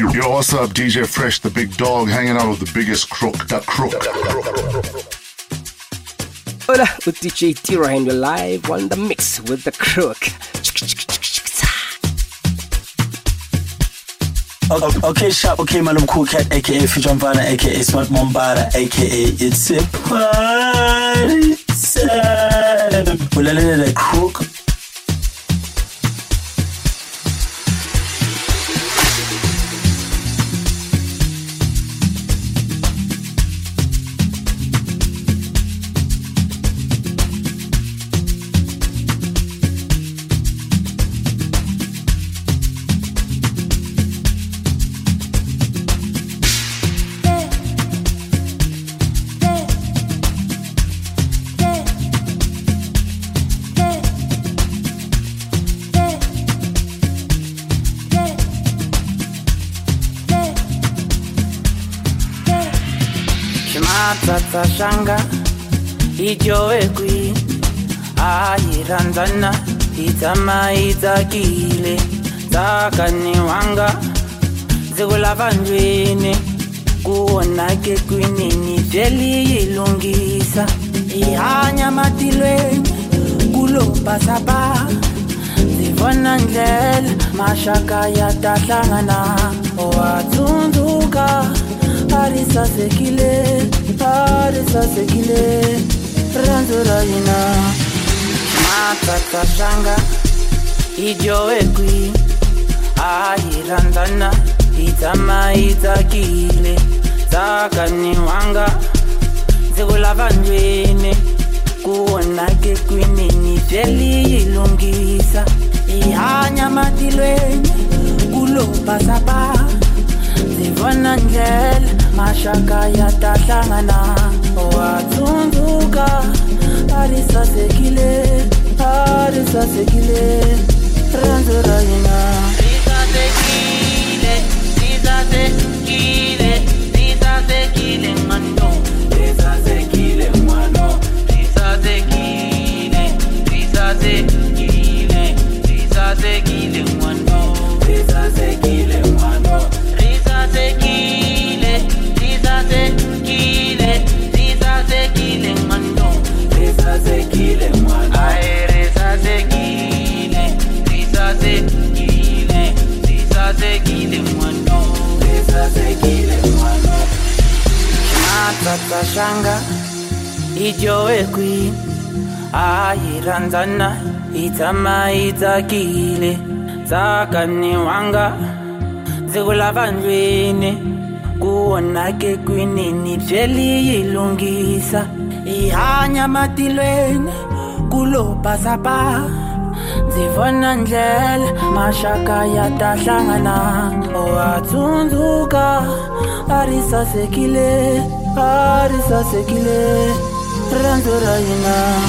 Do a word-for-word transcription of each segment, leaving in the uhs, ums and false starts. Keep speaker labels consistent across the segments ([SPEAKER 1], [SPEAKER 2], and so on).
[SPEAKER 1] Yo, what's up, D J Fresh, the big dog, hanging out with the biggest crook, the crook.
[SPEAKER 2] Hola, with D J Tiro and you're live on the mix with the crook.
[SPEAKER 3] Okay, sharp, okay, man, I'm Cool Cat, aka Fujon Vana, aka Smart Mombada, aka It's a Party Time. We're letting it crook.
[SPEAKER 4] Tata shanga ijowe kui ayiranzana itama itakile takani wanga zikulava njweni kuona ke kwinini jeli ilungisa ihanya matilweni kulopa sapa zivona ndlela mashaka yatahlangana owatunduka Arisa sekile, arisa sekile, ranzura ina. Matata shanga, ijowe kui, ahirandana, itama itakile, takani wanga, zikulava njweni, kuona ke kwinini jeli ilungisa, ihanya matilweni, kulopa sapa, zivona ndlela mashaka yatahlangana owatunduka arisa sekile arisa sekile ranzura ina risa sekile risa sekile risa sekile mano risa sekile mano risa sekile risa sekile risa sekile mano risa sekile mano Sekile, Lisa sekile, Lisa sekile mano, Lisa sekile mano. Ay, Lisa sekile, Lisa sekile, Lisa sekile mano, Lisa sekile mano. Matata shanga, ijowe kui, ayiranzana, itama itakile, takani wanga. Zikulava njweni kuona ke kwinini jeli ilungisa ihanya matilweni kulopa sapa zivona ndlela mashaka yatahlangana owatunduka arisa sekile arisa sekile ranzura ina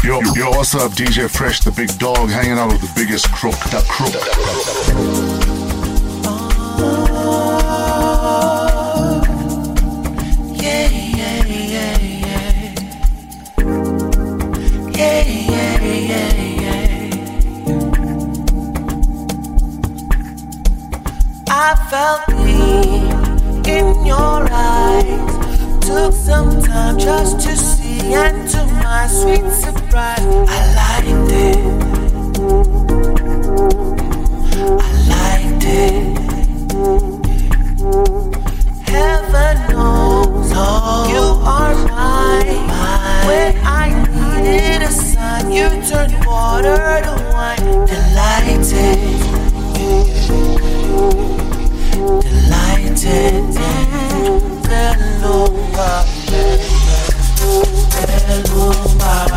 [SPEAKER 1] Yo, yo, what's up, D J Fresh, the big dog, hanging out with the biggest crook, the crook.
[SPEAKER 5] Yeah, yeah, yeah, yeah. Yeah, yeah, yeah, yeah. I felt it in your eyes. Took some time just to see, and to my sweet surprise, I liked it. I liked it. Heaven knows you are mine. When I needed a sign, you turned water to wine. Delighted, delighted. Belumba, Belumba,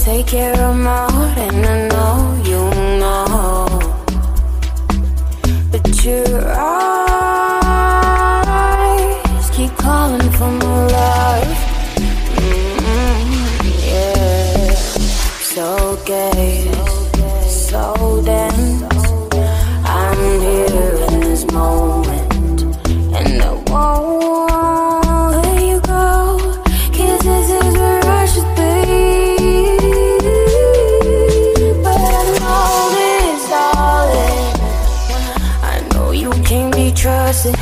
[SPEAKER 6] take care of my heart, and I know you know. But your eyes keep calling for more love. Mm-hmm, yeah. So gay, so dense. I'm here in this moment, and I won't let you go. 'Cause this is where I should be. But I know this, darling. I know you can't be trusted.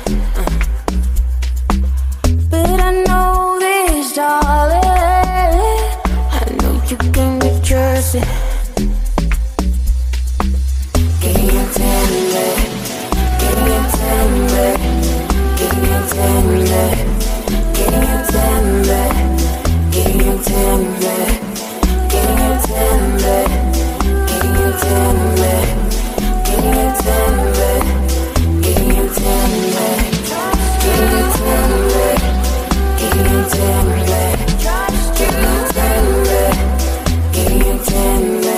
[SPEAKER 6] But I know this, darling. I know you can't be trusted. Give me a tender, give me a tender, give me a tender, give me a tender, give me a tender, give me a tender, give me a tender, give me a tender, give me a tender, give me a tender, give me a tender, give me a tender, give me a tender, give me a tender.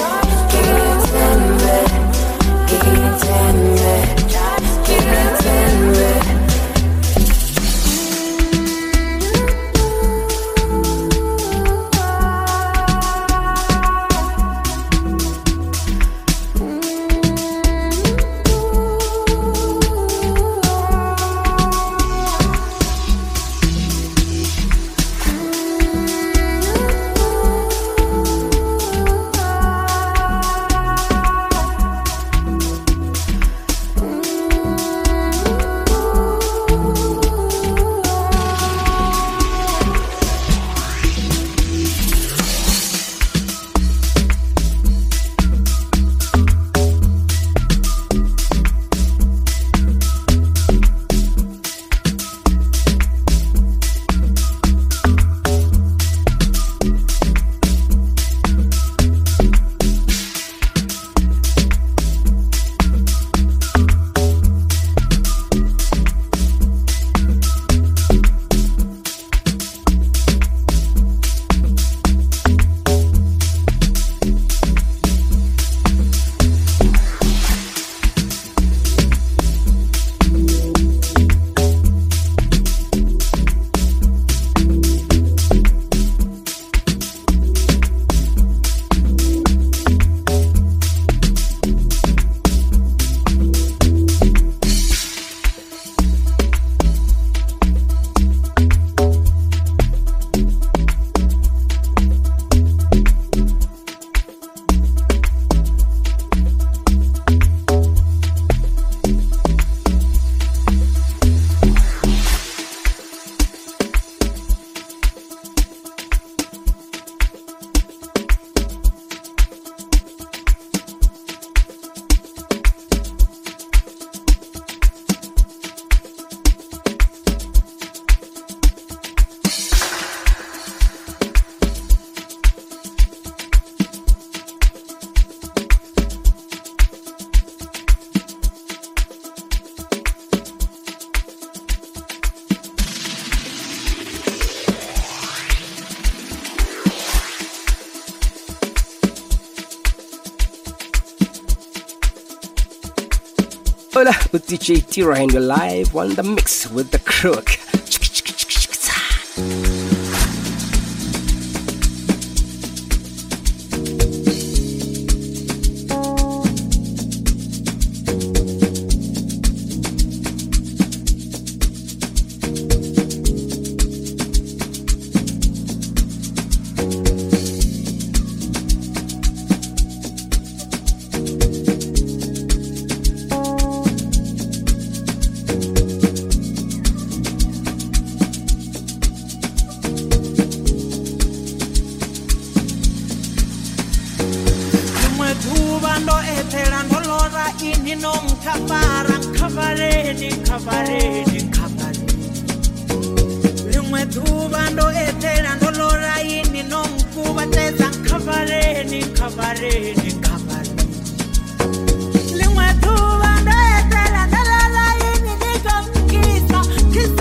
[SPEAKER 6] Give me a tender, give me a tender.
[SPEAKER 2] Hola, with D J Tira and you're live on the mix with the crook.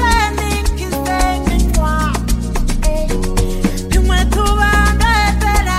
[SPEAKER 7] Kiseni, kiseni, kiseni,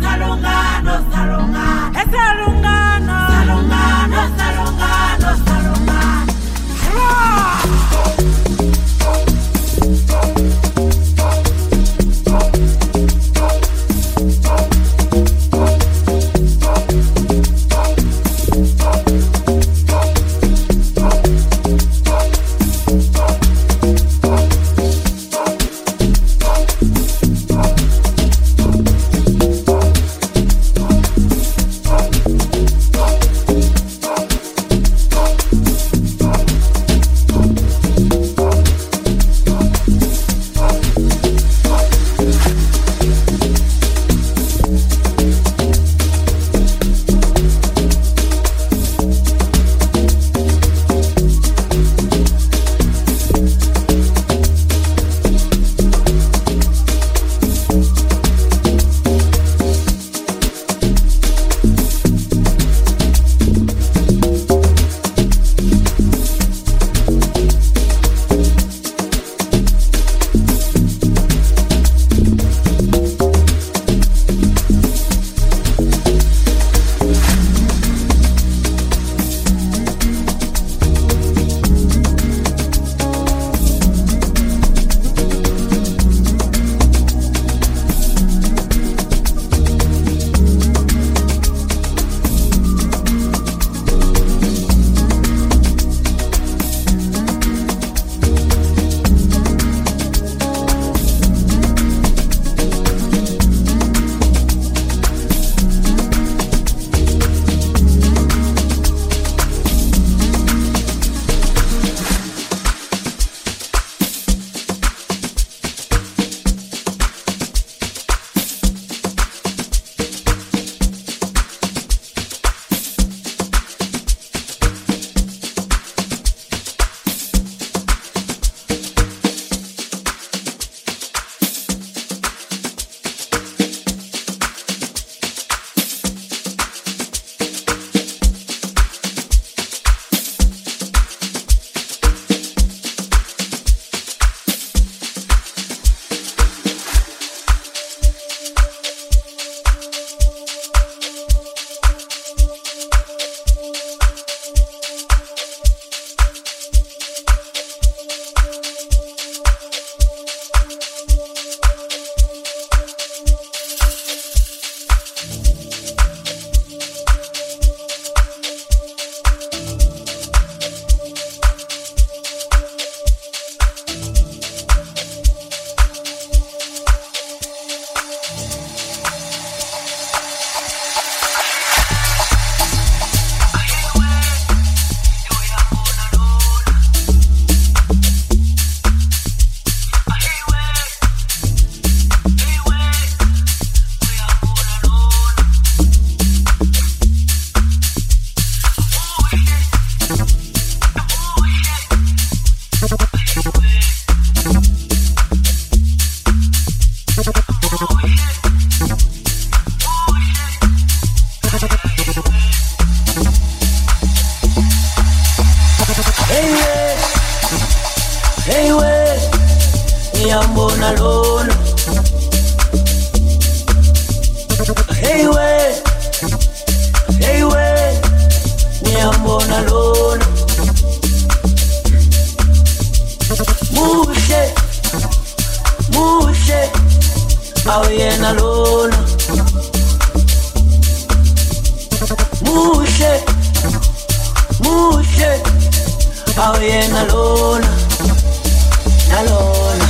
[SPEAKER 3] Awe nalona, nalona.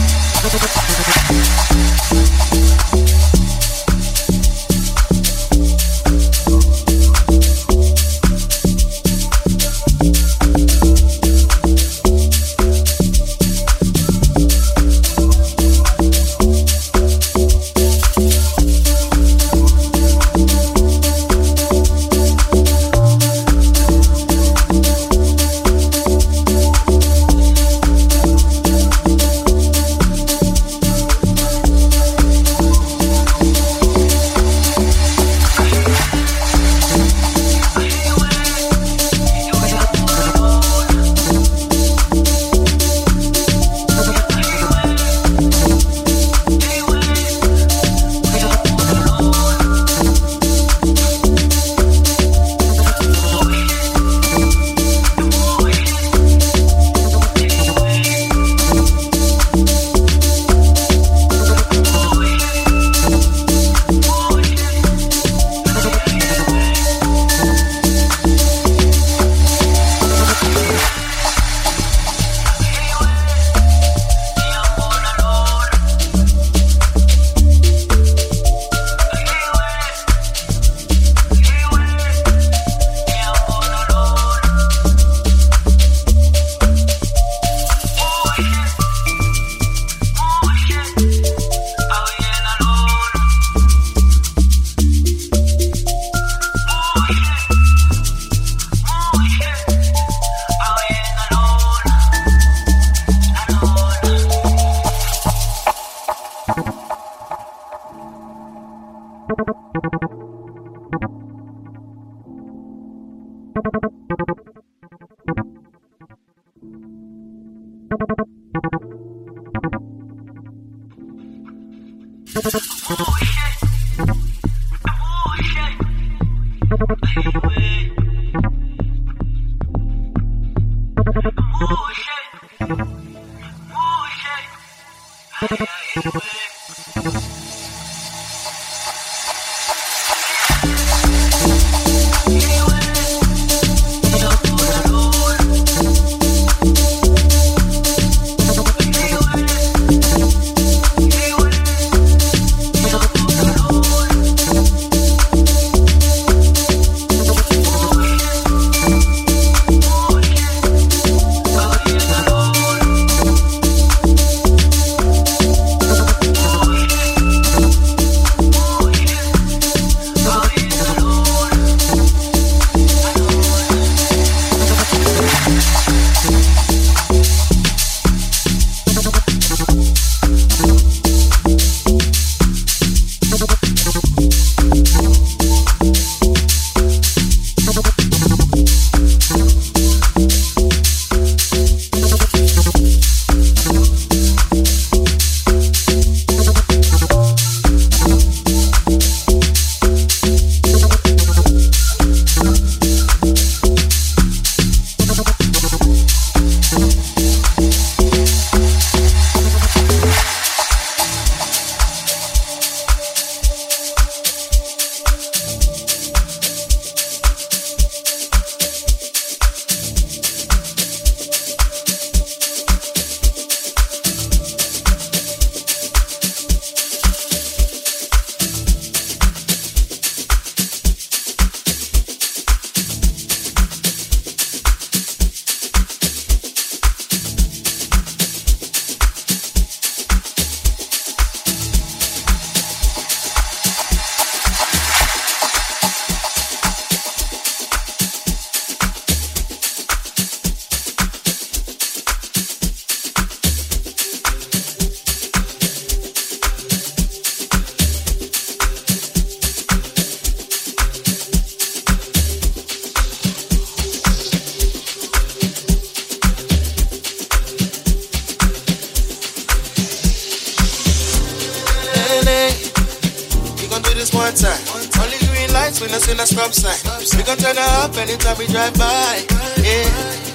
[SPEAKER 8] one time. Only green lights when I see a stop sign. We gon' turn it up anytime we drive by. Yeah.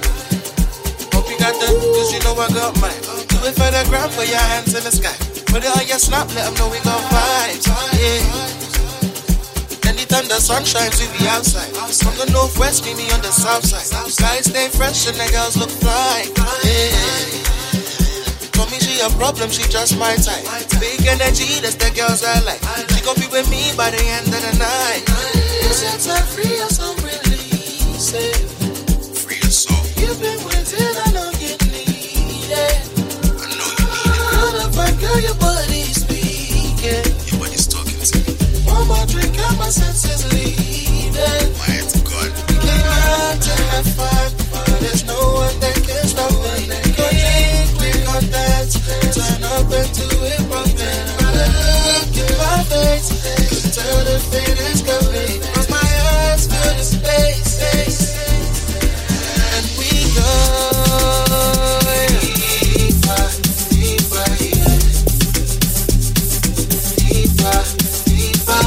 [SPEAKER 8] Hope you got that, cause you know I got mine. Do it for the ground, put your hands in the sky. Put it on your snap, let them know we gon' fight. Yeah. Anytime time the sun shines, we be outside. From the northwest, meet me on the south side. Guys stay fresh and the girls look fly. Yeah. Told me she a problem, she just my type. Big energy, that's the girls I like. She gon' be with me by the end of the night. You set her free or some release it.
[SPEAKER 1] Free your soul.
[SPEAKER 8] You've been waiting, I know you need it.
[SPEAKER 1] I know you need it.
[SPEAKER 8] Good up, girl, your body's speaking.
[SPEAKER 1] Your body's talking to me.
[SPEAKER 8] One more drink and my senses leaving.
[SPEAKER 1] My head to God.
[SPEAKER 8] We came out to have fun, but there's no one that can stop me. Go drink, we gon' dance, turn up into it bumping. Look in my face, could tell the fate is coming. Cause my eyes fill the space, and we go deeper, deeper, yeah. Deeper, deeper,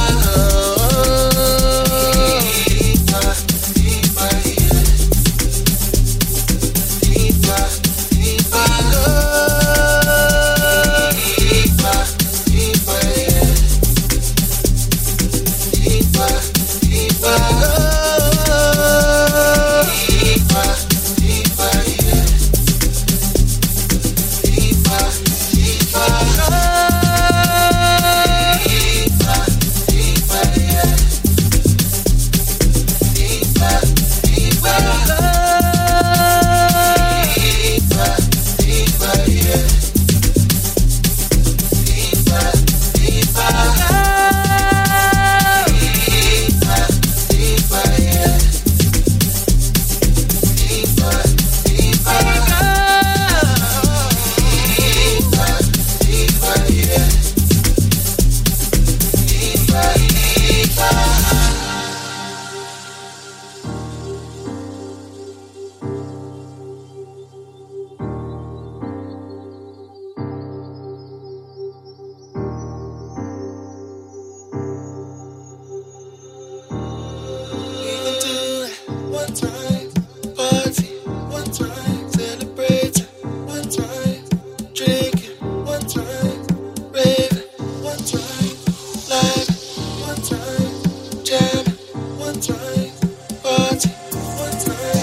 [SPEAKER 8] oh. Deeper, deeper, yeah. Deeper, deeper, oh. Deeper, deeper, yeah. Deeper, deeper, oh. Deeper, deeper, yeah. Deeper, deeper, oh. Deeper, deeper, yeah. Deeper, deeper, oh. Deeper, deeper, yeah. Deeper, deeper, oh. Deeper, deeper, yeah. Deeper, deeper, one time, party, one time, celebrate, one time, drink, one time, rave, one time, live, one time, jam, one time, party, one time,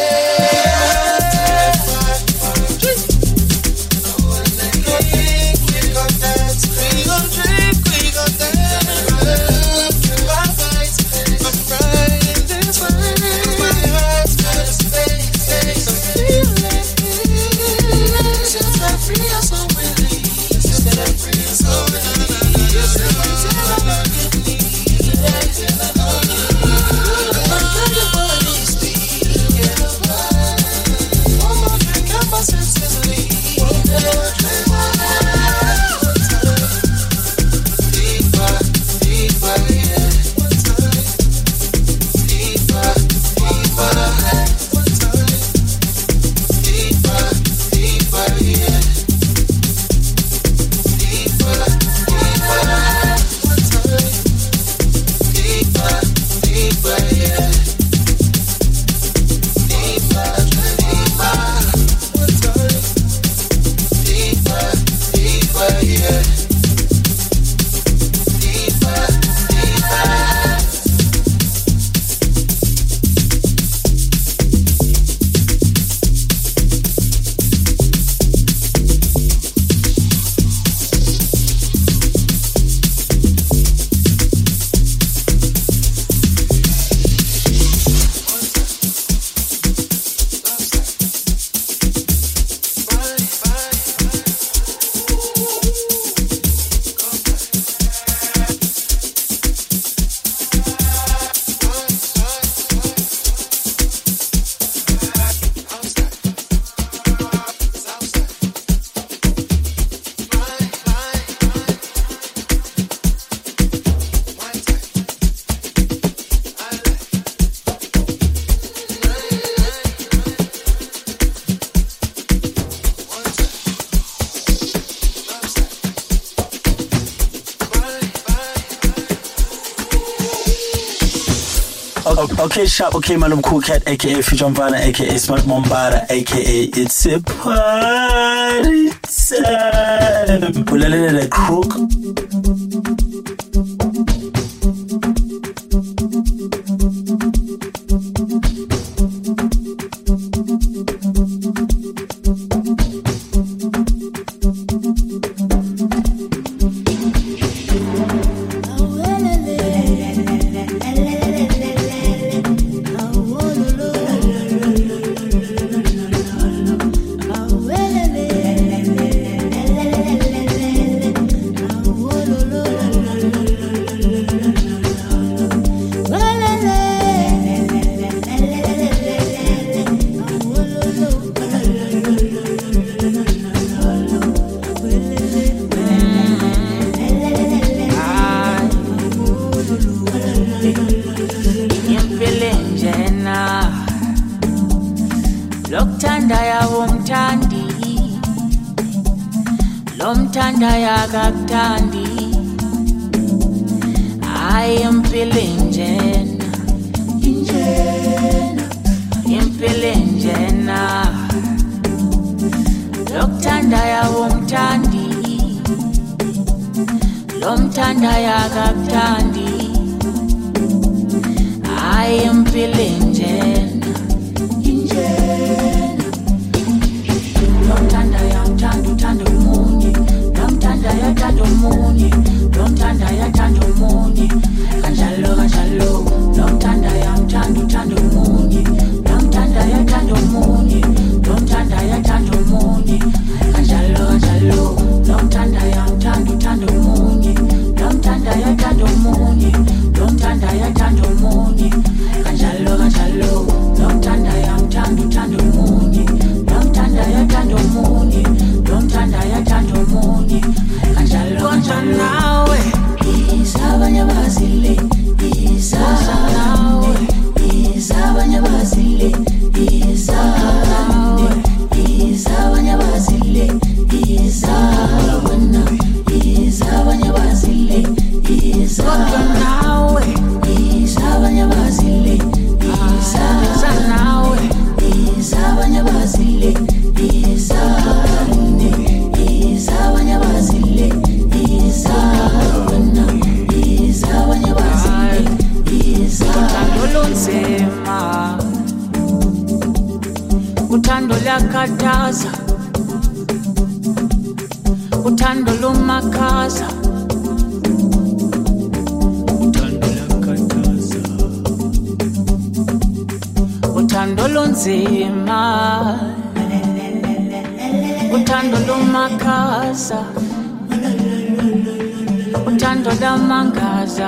[SPEAKER 8] yeah. Drink. No one that gon' drink, we gon' dance, we gon' drink, we gon' dance. Look in my eyes, I'm riding this way. My heart's got a space, space, I'm feeling. Set her free or so release. Set her free or so release. You say me till I know you need it. Till I know you need it. I feel your body speaking. One more drink and my senses leave. One more drink, one time. Deeper, deeper, yeah. One time. Deeper, deeper, one time. Deeper, deeper, yeah. Deeper, deeper, one time. Deeper, deeper, yeah. Deeper, deeper, one time. Deeper, deeper, yeah. Deeper, deeper.
[SPEAKER 3] Okay, sharp. Okay, man, I'm Cool Cat, aka Future Mvana, aka Smart Mombada, aka It's a Party Time. Pulalele the crook.
[SPEAKER 7] lomtanda yawomthandi lomtanda yakakuthandi I am feeling njena njena I'm feeling njena lokuthanda yawomthandi lomtanda yakakuthandi I am feeling njena njena lomtanda yamthanda uthanda umunye lomtanda yathanda umunye lomtanda yathanda umunye kanjalo kanjalo lomtanda yamthanda uthanda umunye lomtanda yathanda umunye lomtanda yathanda umunye kanjalo kanjalo lomtanda yamthanda uthanda umunye lomtanda yathanda umunye lomtanda yathanda umunye kanjalo kanjalo lomtanda yamthanda uthanda umunye lomtanda yathanda umunye lomtanda yathanda umunye kanjalo kanjalo nawe isabanye bazile isawe isabanye bazile isawe isabanye bazile isawe isabanye bazile isawe nawe isabanye bazile isawe nawe isabanye bazile isawe isabanye bazile isawe isabanye bazile isawe lonzema uthando lakataza uthando lumakhaza uthando lakataza uthando lonzima uthando lumakhaza uthando lamangaza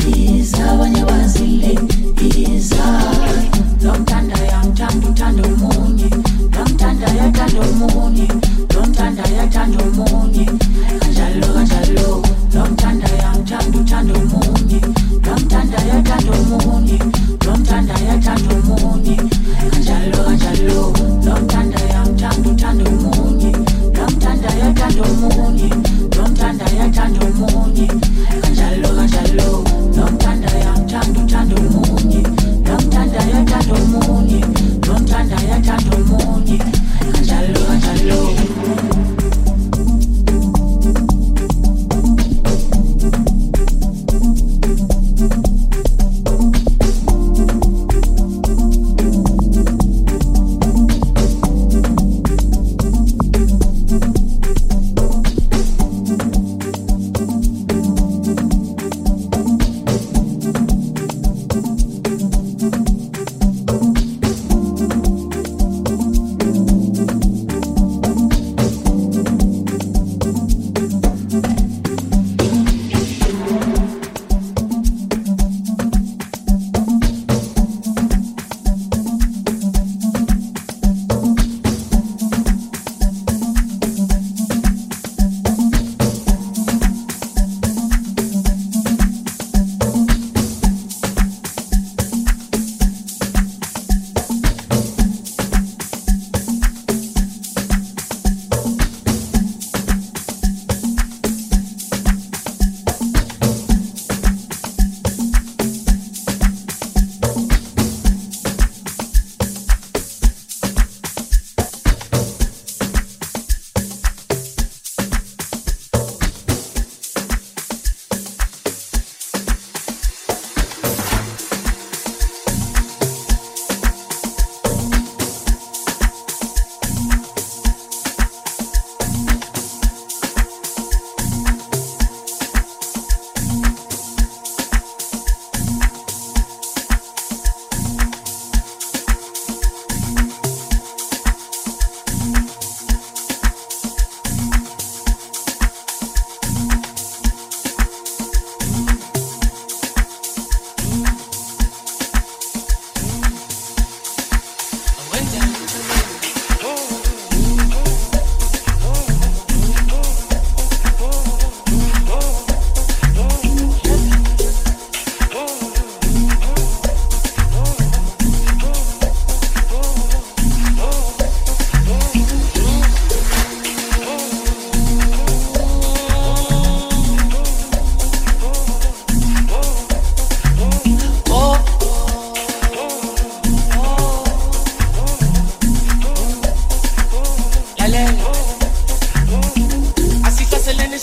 [SPEAKER 7] Lomtanda yamthanda uthanda umunye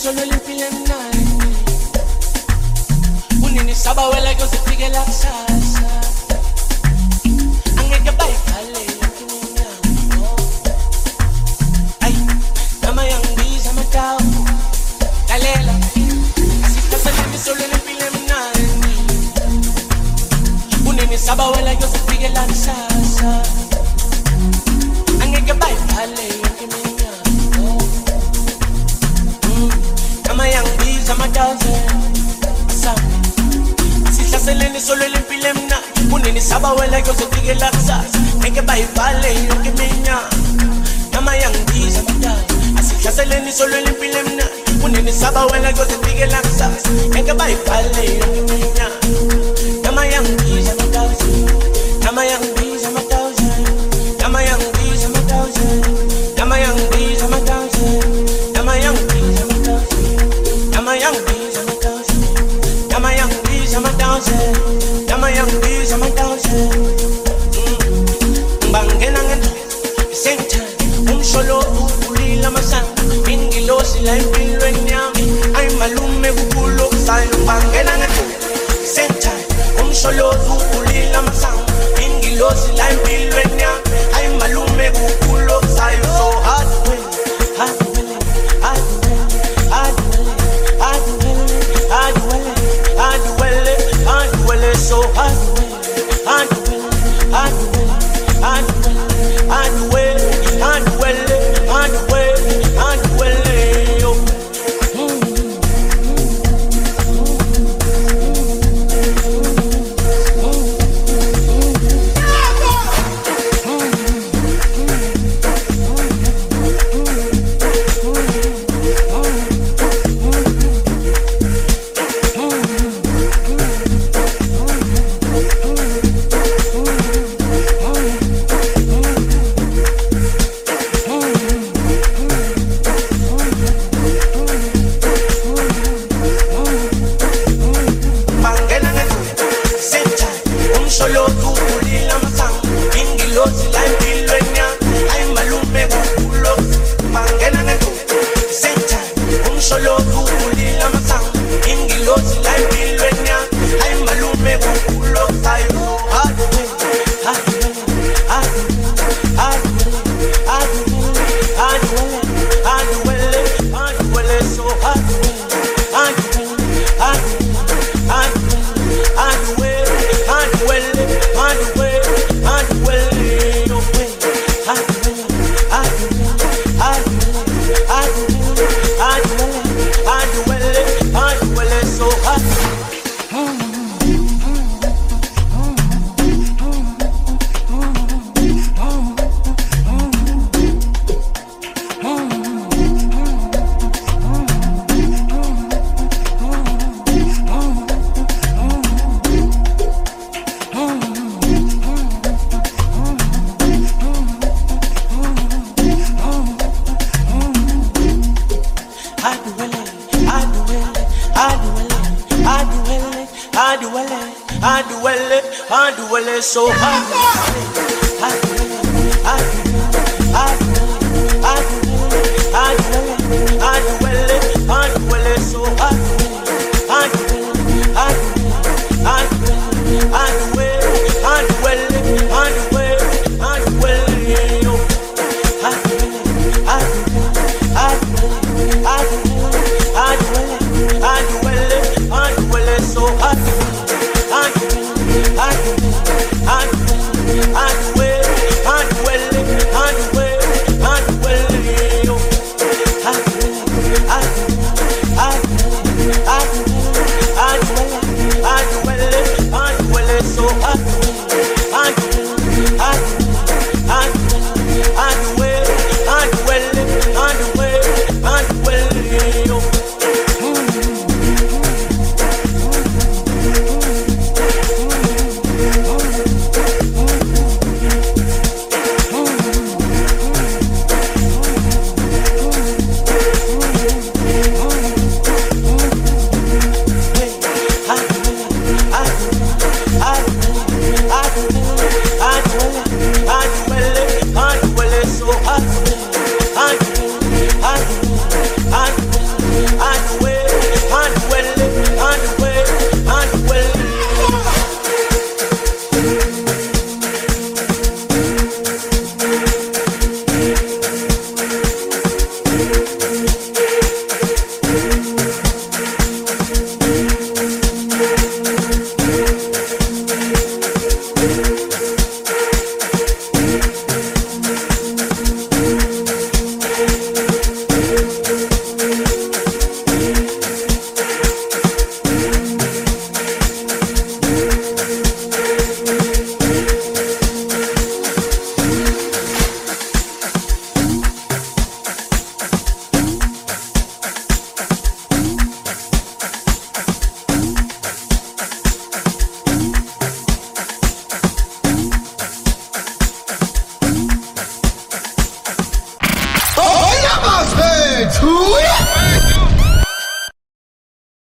[SPEAKER 5] solo limpile mnani unini saba wela kyo sifike la kusasa angeke bayibhale yonke ay mama yangibiza amatawu lalela asikaseleni solo limpile mnani unini saba wela kyo sifike la kusasa angeke bayibhale yonke Mama yangibiza amadaze Asami Sihlaseleni solo limpile mna Unini saba wela yose fike la kusasa Ngeke bayibhale yonke minya Mama yangibiza amadaze Sihlaseleni solo limpile mna Unini saba wela yose fike la kusasa Ngeke bayibhale yonke minya Mama yangibiza amadaze Mama yangibiza amadaze Mama yangibiza amadaze Mama yangibiza amadaze Mama yangibiza amadaze Yama young bees, I'm a thousand. Yama young bees, I'm a thousand. Yama young bees, I'm a thousand. Bangena ngento, same time. Um solo ukuli la masang. Ingilo sila impilo enyami. Ay malume kukulo sayo. Bangena ngento, same time. Um solo ukuli la masang. Ingilo sila impilo enyami. Ay malume kukulo sayo. So hard to win, hard to win, hard to win, hard to win. I do it, I do it, I do it, I do it, so I do it, I do it, I do it, I do it, I do it, I do it, I do it, I do it, yo. So hard, hard, hard.